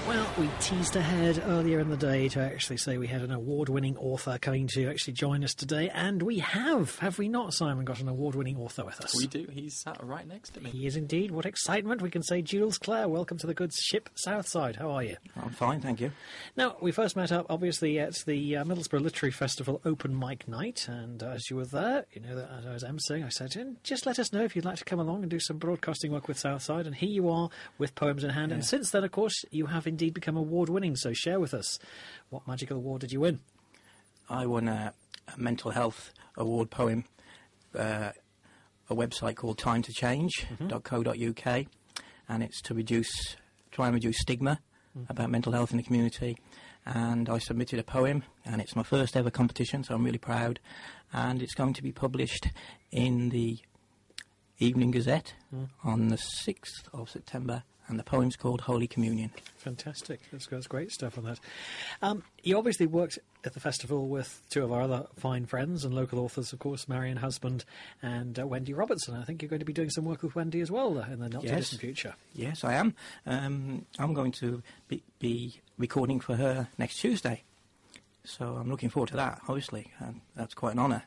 Well, we teased ahead earlier in the day to actually say we had an award-winning author coming to actually join us today, and we have we not, Simon, got an award-winning author with us? We do. He's sat right next to me. He is indeed. What excitement. We can say Jules Clare, welcome to the good ship Southside. How are you? I'm fine, thank you. Now, we first met up, obviously, at the Middlesbrough Literary Festival open mic night, and as you were there, you know, that as I was emceeing, I said, just let us know if you'd like to come along and do some broadcasting work with Southside, and here you are with poems in hand, and since then, of course, you have indeed become award-winning, so share with us. What magical award did you win? I won a mental health award poem, a website called timetochange.co.uk, and it's to try and reduce stigma about mental health in the community. And I submitted a poem, and it's my first ever competition, so I'm really proud. And it's going to be published in the Evening Gazette on the 6th of September, and the poem's called Holy Communion. Fantastic. That's great stuff on that. You obviously worked at the festival with two of our other fine friends and local authors, of course, Marion Husband and Wendy Robertson. I think you're going to be doing some work with Wendy as well in the not-too-distant future. Yes, I am. I'm going to be recording for her next Tuesday. So I'm looking forward to that, obviously. That's quite an honour.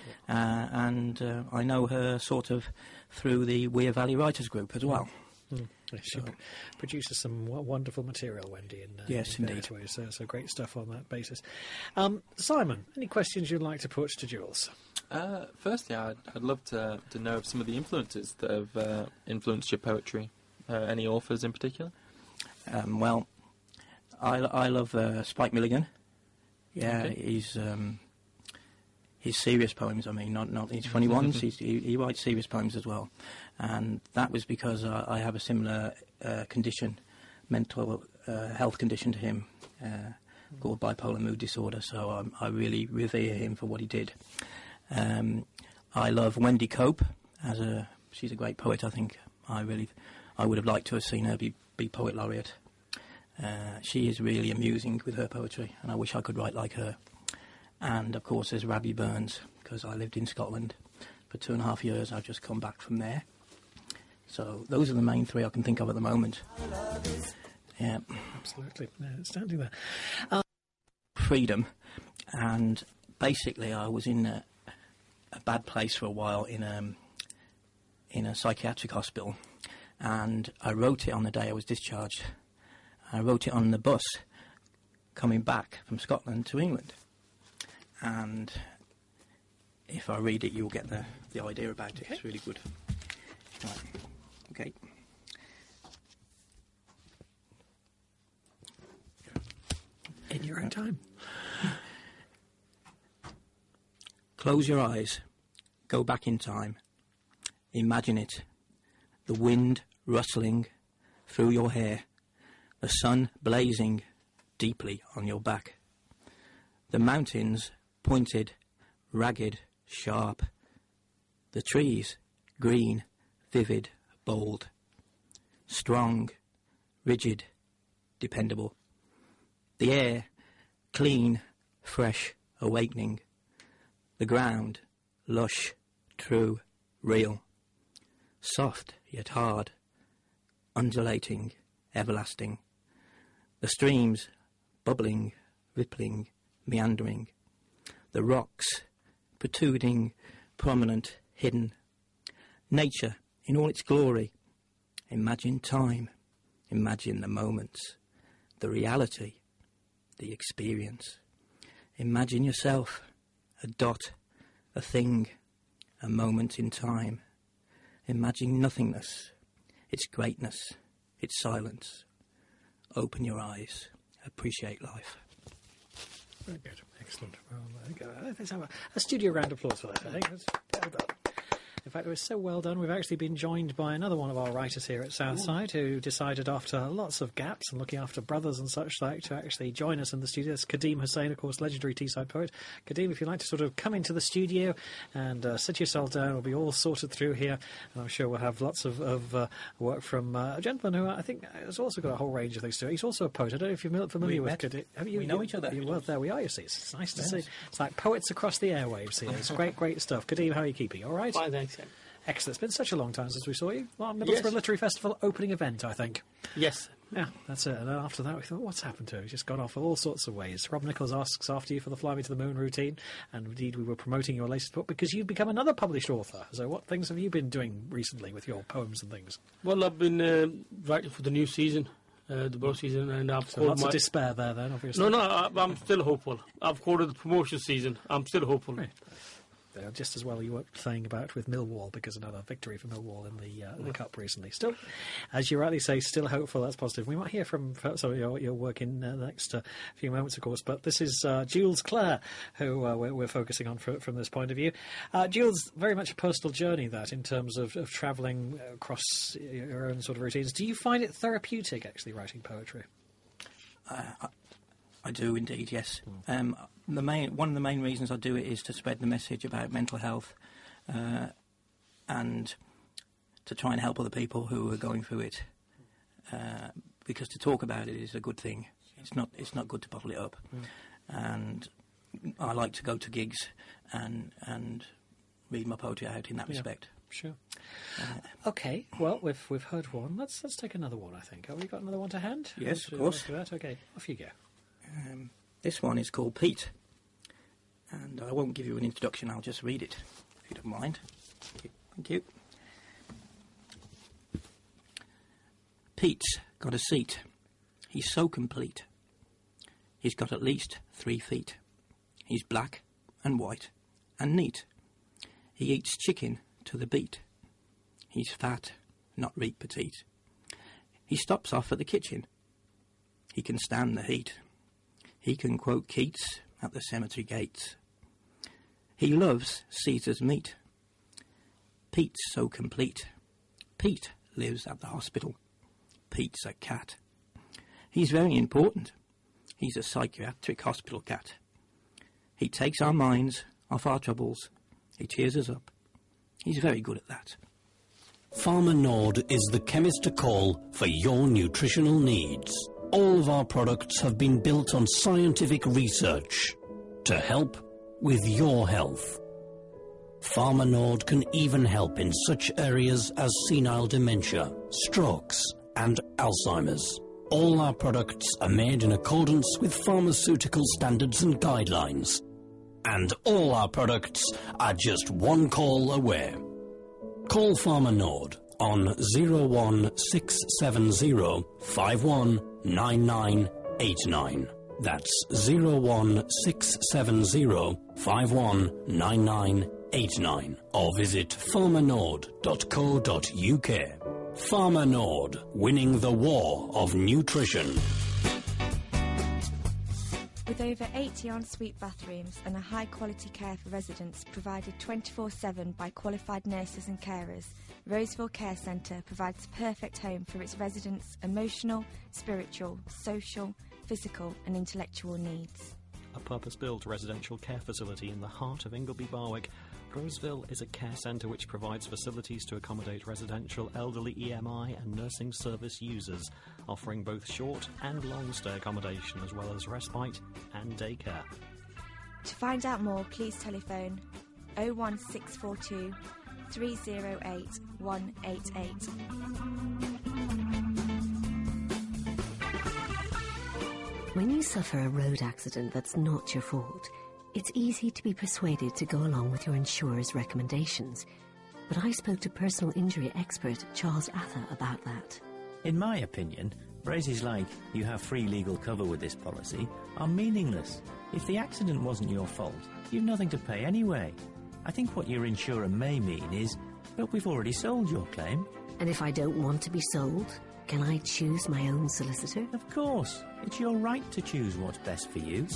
And I know her sort of through the Weir Valley Writers Group as well. She produces some wonderful material, Wendy, in indeed. ways. So great stuff on that basis. Simon, any questions you'd like to put to Jules? Firstly, I'd love to know of some of the influences that have influenced your poetry. Any authors in particular? Well, I love Spike Milligan. Yeah, Okay. His serious poems, I mean, not his funny ones. He writes serious poems as well. And that was because I have a similar condition, mental health condition to him, called bipolar mood disorder. So I really revere him for what he did. I love Wendy Cope. She's a great poet, I think. I would have liked to have seen her be Poet Laureate. She is really amusing with her poetry, and I wish I could write like her. And, of course, there's Rabbie Burns, because I lived in Scotland for 2.5 years. I've just come back from there. So those are the main three I can think of at the moment. Yeah. Absolutely. Standing there. Freedom. And basically I was in a bad place for a while in a psychiatric hospital. And I wrote it on the day I was discharged. I wrote it on the bus coming back from Scotland to England. And if I read it, you'll get the idea about it. Okay. It's really good. Right. Okay. In your own time. Close your eyes. Go back in time. Imagine it. The wind rustling through your hair. The sun blazing deeply on your back. The mountains pointed, ragged, sharp. The trees, green, vivid, bold. Strong, rigid, dependable. The air, clean, fresh, awakening. The ground, lush, true, real. Soft yet hard, undulating, everlasting. The streams, bubbling, rippling, meandering. The rocks, protruding, prominent, hidden. Nature in all its glory. Imagine time. Imagine the moments. The reality. The experience. Imagine yourself. A dot. A thing. A moment in time. Imagine nothingness. Its greatness. Its silence. Open your eyes. Appreciate life. Very good. Excellent. Well, let's have a studio round of applause for that, I think. That's well done. In fact, it was so well done. We've actually been joined by another one of our writers here at Southside who decided after lots of gaps and looking after brothers and such like to actually join us in the studio. It's Kadeem Hussain, of course, legendary Teesside poet. Kadeem, if you'd like to sort of come into the studio and sit yourself down, we'll be all sorted through here. And I'm sure we'll have lots of work from a gentleman who I think has also got a whole range of things to do. He's also a poet. I don't know if you're familiar with Kadeem. We know each other. Well, there we are, you see. It's nice to see. It's like poets across the airwaves here. It's great stuff. Kadeem, how are you keeping? All right? Fine, thanks. Excellent. It's been such a long time since we saw you. Well, Middlesbrough Literary Festival opening event, I think. Yes. Yeah, that's it. And then after that, we thought, what's happened to him? He's just gone off all sorts of ways. Rob Nichols asks after you for the Fly Me to the Moon routine, and indeed we were promoting your latest book because you've become another published author. So what things have you been doing recently with your poems and things? Well, I've been writing for the new season, the boat season, and I've So lots of despair there then, obviously. No, I'm still hopeful. I've quoted the promotion season. I'm still hopeful. Right. Just as well you were saying about with Millwall, because another victory for Millwall in the Cup recently. Still, as you rightly say, still hopeful. That's positive. We might hear from your work in the next few moments, of course. But this is Jules Clare, who we're focusing on from this point of view. Jules, very much a personal journey that in terms of travelling across your own sort of routines. Do you find it therapeutic actually writing poetry? I do indeed, yes. One of the main reasons I do it is to spread the message about mental health, and to try and help other people who are going through it. Because to talk about it is a good thing. It's not good to bottle it up. And I like to go to gigs and read my poetry out in that respect. Sure. Okay. Well, we've heard one. Let's take another one. I think. Have we got another one to hand? Yes, of course. Okay. Off you go. This one is called Pete, and I won't give you an introduction, I'll just read it, if you don't mind. Thank you. Pete's got a seat. He's so complete. He's got at least 3 feet. He's black and white and neat. He eats chicken to the beat. He's fat, not reet petite. He stops off at the kitchen. He can stand the heat. He can quote Keats at the cemetery gates. He loves Caesar's meat. Pete's so complete. Pete lives at the hospital. Pete's a cat. He's very important. He's a psychiatric hospital cat. He takes our minds off our troubles. He cheers us up. He's very good at that. Farmer Nord is the chemist to call for your nutritional needs. All of our products have been built on scientific research to help with your health. Farmer Nord can even help in such areas as senile dementia, strokes and Alzheimer's. All our products are made in accordance with pharmaceutical standards and guidelines. And all our products are just one call away. Call Farmer Nord on 01670 519989. That's 01670 519989. Or visit farmernord.co.uk. Farmer Nord, winning the war of nutrition. With over 80 en-suite bathrooms and a high-quality care for residents provided 24/7 by qualified nurses and carers, Roseville Care Centre provides the perfect home for its residents' emotional, spiritual, social, physical and intellectual needs. A purpose-built residential care facility in the heart of Ingleby Barwick, Roseville is a care centre which provides facilities to accommodate residential, elderly EMI and nursing service users, offering both short and long stay accommodation as well as respite and daycare. To find out more, please telephone 01642 308 188. When you suffer a road accident that's not your fault, it's easy to be persuaded to go along with your insurer's recommendations. But I spoke to personal injury expert Charles Ather about that. In my opinion, phrases like, "you have free legal cover with this policy," are meaningless. If the accident wasn't your fault, you've nothing to pay anyway. I think what your insurer may mean is, "but we've already sold your claim." And if I don't want to be sold, can I choose my own solicitor? Of course. It's your right to choose what's best for you.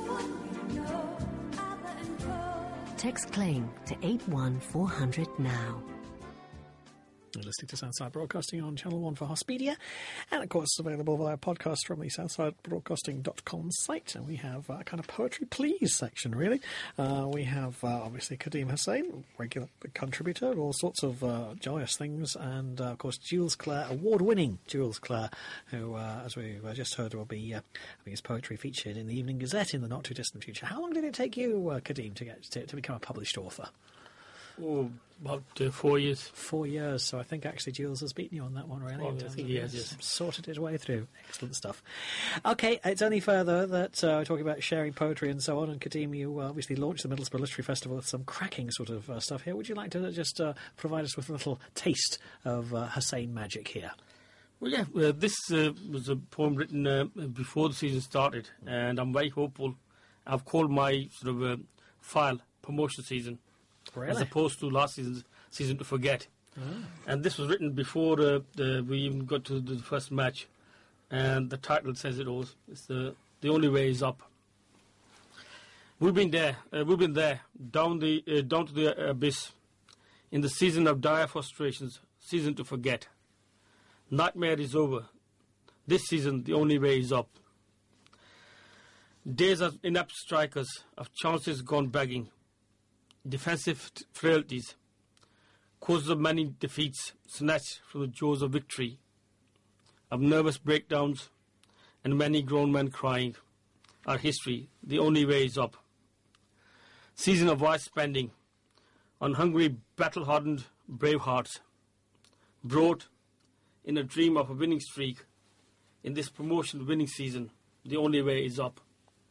Text claim to 81400 now. You're listening to Southside Broadcasting on Channel 1 for Hospedia, and of course available via podcast from the southsidebroadcasting.com site. And we have a kind of poetry please section, really. We have obviously Kadeem Hussain, regular contributor, all sorts of joyous things, and of course Jules Clare, award-winning Jules Clare, who, as we just heard, will be having his poetry featured in the Evening Gazette in the not-too-distant future. How long did it take you, Kadeem, to become a published author? Oh, about 4 years. 4 years, so I think actually Jules has beaten you on that one, really. Oh, in I terms think of he has, yes. Sorted his way through. Excellent stuff. Okay, it's only further that we're talking about sharing poetry and so on, and Kadeem, you obviously launched the Middlesbrough Literary Festival with some cracking sort of stuff here. Would you like to just provide us with a little taste of Hussein magic here? Well, yeah, this was a poem written before the season started, and I'm very hopeful. I've called my sort of file promotion season, Really? as opposed to last season's Season to Forget. And this was written before we even got to the first match, and the title says it all. It's the only way is up. We've been there, down to the abyss, in the season of dire frustrations, season to forget. Nightmare is over. This season, the only way is up. Days of inept strikers, of chances gone begging, defensive frailties, causes of many defeats snatched from the jaws of victory, of nervous breakdowns, and many grown men crying, our history, the only way is up. Season of wise spending, on hungry, battle-hardened brave hearts, brought in a dream of a winning streak, in this promotion winning season, the only way is up.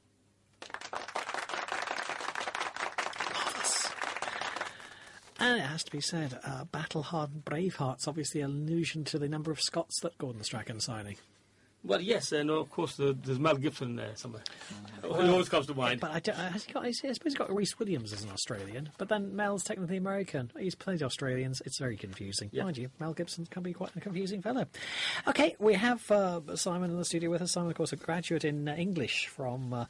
And it has to be said, battle-hardened Braveheart's obviously an allusion to the number of Scots that Gordon Strachan signing. Well, yes, and of course there's Mel Gibson there somewhere. It always comes to mind. But I suppose he's got Rhys Williams as an Australian, but then Mel's technically American. He's played Australians. It's very confusing. Yeah. Mind you, Mel Gibson can be quite a confusing fellow. Okay, we have Simon in the studio with us. Simon, of course, a graduate in English from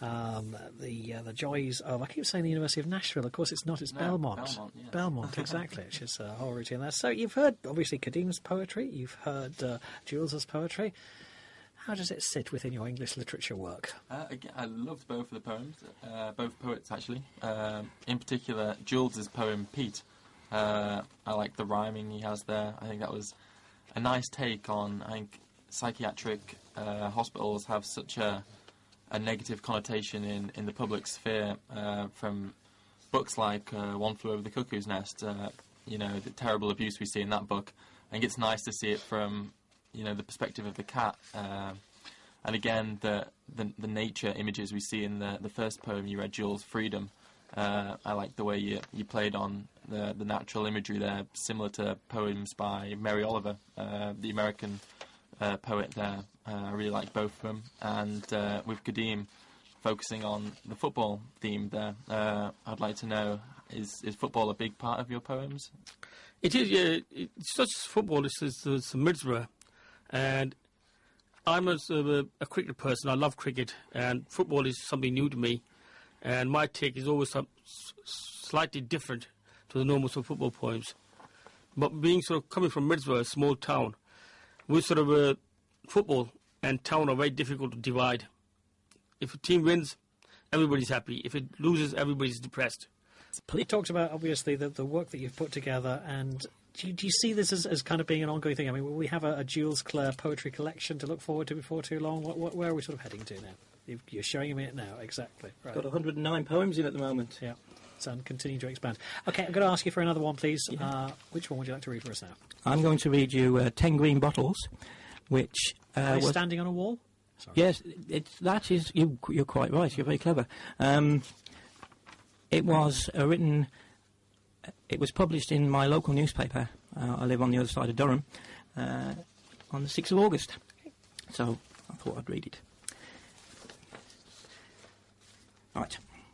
the joys of, I keep saying the University of Nashville. Of course, it's not. It's Belmont. Belmont, yeah. Belmont, exactly, which is a whole routine there. So you've heard, obviously, Kadeem's poetry. You've heard Jules's poetry. How does it sit within your English literature work? Again, I loved both of the poems, both poets actually. In particular, Jules's poem Pete. I like the rhyming he has there. I think that was a nice take on. I think psychiatric hospitals have such a negative connotation in the public sphere from books like One Flew Over the Cuckoo's Nest. The terrible abuse we see in that book. I think it's nice to see it from the perspective of the cat, and again the nature images we see in the first poem you read, Jules, Freedom. I like the way you played on the natural imagery there, similar to poems by Mary Oliver, the American poet there. I really like both of them, and with Kadeem focusing on the football theme there, I'd like to know, is football a big part of your poems? It is, yeah. It's not just football, it's Middlesbrough. And I'm a cricket person. I love cricket, and football is something new to me. And my take is always slightly different to the normal sort of football poems. But being sort of coming from Middlesbrough, a small town, we sort of football and town are very difficult to divide. If a team wins, everybody's happy. If it loses, everybody's depressed. You talked about, obviously, the work that you've put together, and do you see this as kind of being an ongoing thing? I mean, will we have a Jules Clare poetry collection to look forward to before too long? Where are we sort of heading to now? You're showing me it now, exactly. Right. Got 109 poems in at the moment. Yeah, so I'm continuing to expand. Okay, I'm going to ask you for another one, please. Yeah. Which one would you like to read for us now? I'm going to read you 10 Green Bottles, which... Are you standing on a wall? Sorry. Yes, that is... You're quite right, you're very clever. It was written... It was published in my local newspaper. I live on the other side of Durham. On the 6th of August. So I thought I'd read it. Right.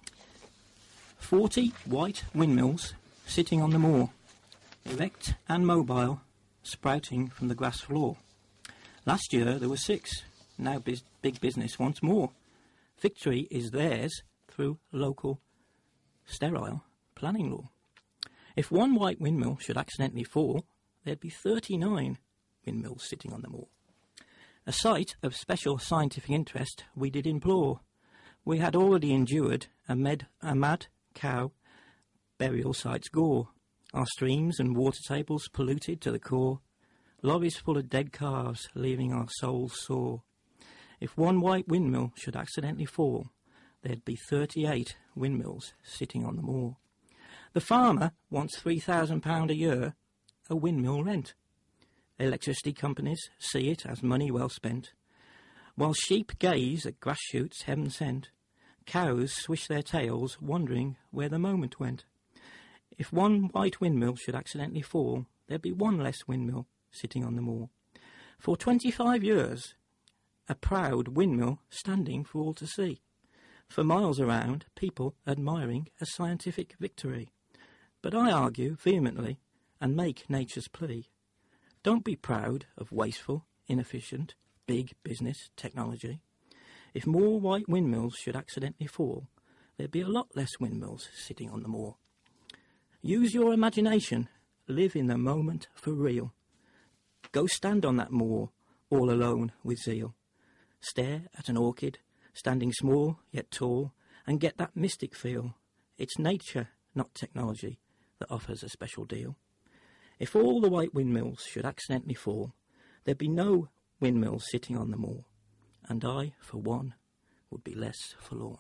40 white windmills sitting on the moor, erect and mobile, sprouting from the grass floor. Last year there were 6. Now big business once more. Victory is theirs through local sterile planning law. If one white windmill should accidentally fall, there'd be 39 windmills sitting on the moor. A site of special scientific interest we did implore. We had already endured a mad cow burial site's gore. Our streams and water tables polluted to the core. Lorries full of dead calves leaving our souls sore. If one white windmill should accidentally fall, there'd be 38 windmills sitting on the moor. The farmer wants £3,000 a year a windmill rent. Electricity companies see it as money well spent. While sheep gaze at grass shoots heaven sent, cows swish their tails, wondering where the moment went. If one white windmill should accidentally fall, there'd be one less windmill sitting on the moor. For 25 years, a proud windmill standing for all to see. For miles around, people admiring a scientific victory. But I argue vehemently and make nature's plea. Don't be proud of wasteful, inefficient, big business technology. If more white windmills should accidentally fall, there'd be a lot less windmills sitting on the moor. Use your imagination. Live in the moment for real. Go stand on that moor, all alone with zeal. Stare at an orchid, standing small yet tall, and get that mystic feel. It's nature, not technology, that offers a special deal. If all the white windmills should accidentally fall, there'd be no windmills sitting on the moor, and I, for one, would be less forlorn.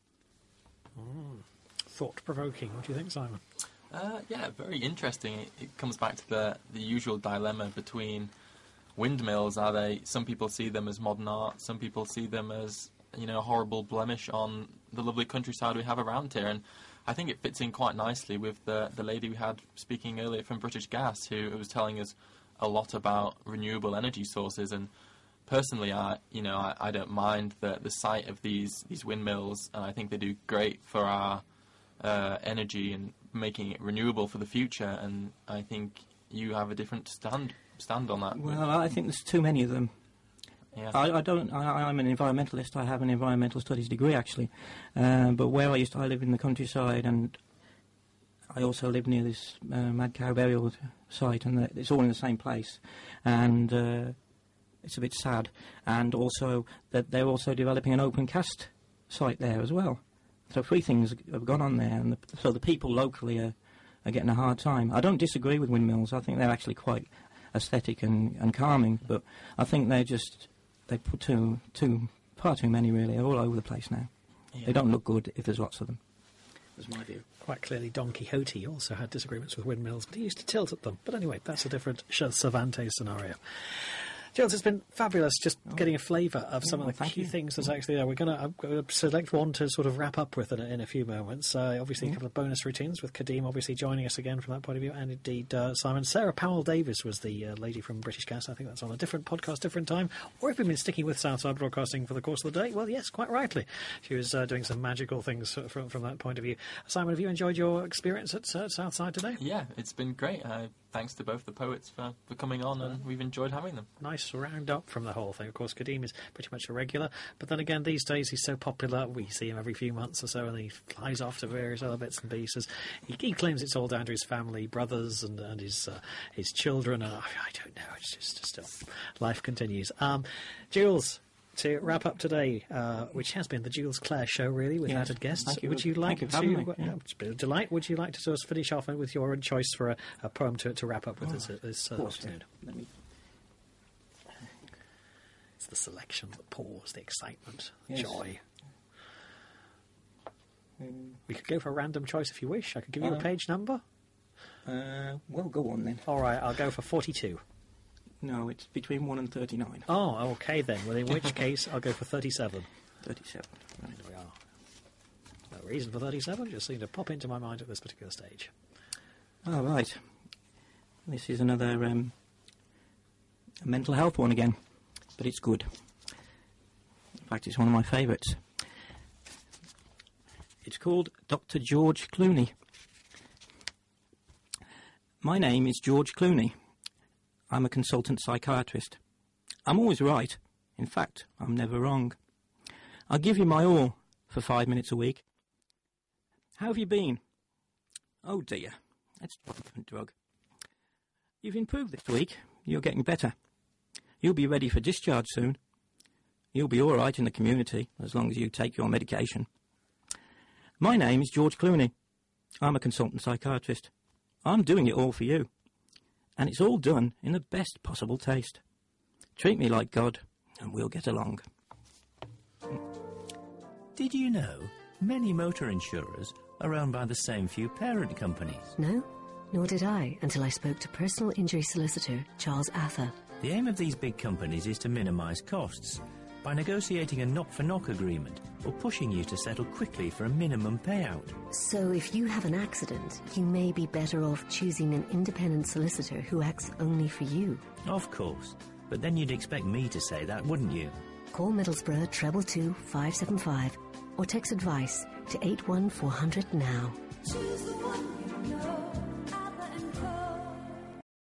Thought-provoking. What do you think, Simon? Yeah, very interesting. It comes back to the usual dilemma between windmills. Some people see them as modern art, some people see them as, a horrible blemish on the lovely countryside we have around here. And I think it fits in quite nicely with the lady we had speaking earlier from British Gas, who was telling us a lot about renewable energy sources. And personally, I don't mind the sight of these windmills, and I think they do great for our energy and making it renewable for the future. And I think you have a different stand on that. Well, I think there's too many of them. Yeah. I'm an environmentalist. I have an environmental studies degree, actually. But where I live in the countryside, and I also live near this mad cow burial site, and it's all in the same place. And it's a bit sad. And also that they're also developing an open cast site there as well. So 3 things have gone on there, and so the people locally are getting a hard time. I don't disagree with windmills. I think they're actually quite aesthetic and calming, but I think they put far too many, really. They're all over the place now. Yeah. They don't look good if there's lots of them. That's my view. Quite clearly, Don Quixote also had disagreements with windmills, but he used to tilt at them. But anyway, that's a different Cervantes scenario. Jules, it's been fabulous just getting a flavour of some of the key things that's actually there. We're going to select one to sort of wrap up with in a few moments. Obviously, a couple of bonus routines with Kadeem obviously joining us again from that point of view, and indeed Simon. Sarah Powell-Davies was the lady from British Gas. I think that's on a different podcast, different time. Or if we've been sticking with Southside Broadcasting for the course of the day, well, yes, quite rightly. She was doing some magical things from that point of view. Simon, have you enjoyed your experience at Southside today? Yeah, it's been great. Thanks to both the poets for coming on, and we've enjoyed having them. Nice round up from the whole thing. Of course, Kadeem is pretty much a regular, but then again, these days he's so popular, we see him every few months or so, and he flies off to various other bits and pieces. He claims it's all down to his family, brothers, and his children, and I don't know, it's just still, life continues. Jules, to wrap up today, which has been the Jules Clare Show, really, with added guests. Thank you. Would you like to? It's been a delight. Would you like to sort of finish off with your choice for a poem to wrap up with this afternoon? It's the selection, the pause, the excitement, joy. We could go for a random choice if you wish. I could give you a page number. Well, go on then. All right, I'll go for 42. No, it's between 1 and 39. Oh, okay then. Well, in which case, I'll go for 37. 37. Right. There we are. No reason for 37, just seemed to pop into my mind at this particular stage. All right. This is another a mental health one again, but it's good. In fact, it's one of my favourites. It's called Dr. George Clooney. My name is George Clooney. I'm a consultant psychiatrist. I'm always right. In fact, I'm never wrong. I'll give you my all for 5 minutes a week. How have you been? Oh dear, that's a different drug. You've improved this week. You're getting better. You'll be ready for discharge soon. You'll be all right in the community as long as you take your medication. My name is George Clooney. I'm a consultant psychiatrist. I'm doing it all for you. And it's all done in the best possible taste. Treat me like God, and we'll get along. Did you know many motor insurers are owned by the same few parent companies. No, nor did I until I spoke to personal injury solicitor Charles Ather. The aim of these big companies is to minimise costs by negotiating a knock-for-knock agreement or pushing you to settle quickly for a minimum payout. So if you have an accident, you may be better off choosing an independent solicitor who acts only for you. Of course, but then you'd expect me to say that, wouldn't you? Call Middlesbrough 222 575 or text advice to 81400 now. Choose